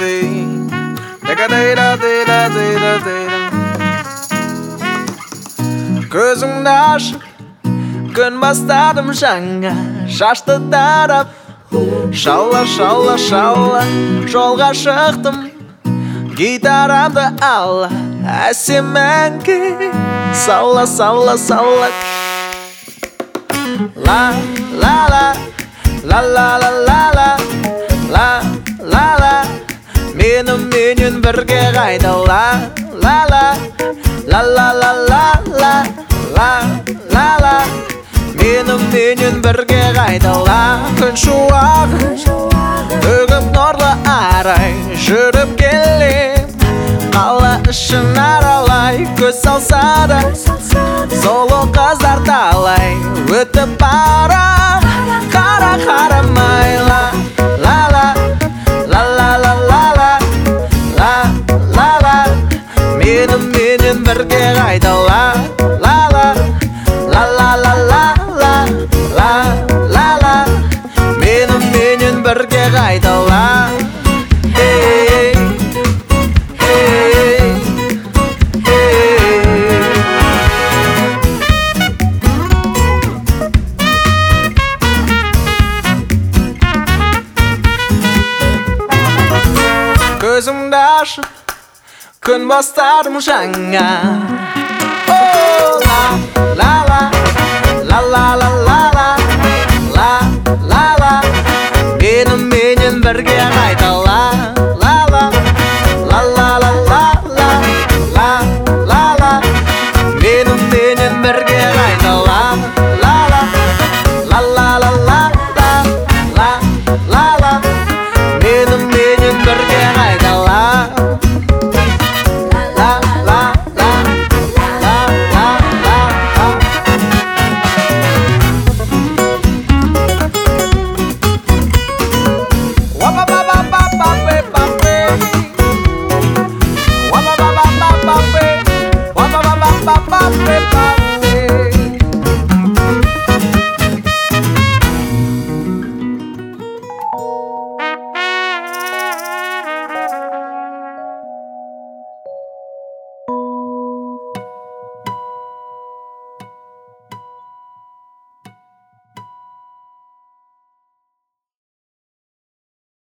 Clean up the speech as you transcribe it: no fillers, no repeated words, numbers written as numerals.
Көзіңді ашып күн бастадым жаңа шашты тарап шалла шалла шалла жолға шықтым гитарамды ала әсем әнге салла салла салла ла ла ла ла ла ла ла ла ла ла менімен бірге қайда ла ла ла ла ла ла ла ла ла ла ла менімен бірге қайда ла күн шуағы төгіп нұрлы арай жүріп келем қала ішін аралай көз салса да сұлу қыздар талай өтіп бара қара қарамай ла ла ла ла ла ла ла ла ла ла менімен бірге қайда ла ла ла ла ла ла ла ла ла ла ла менімен бірге қайда ла Көзімді ашып күн бастадым жаңа ла ла ла ла ла ла ла ла ла ла менімен бірге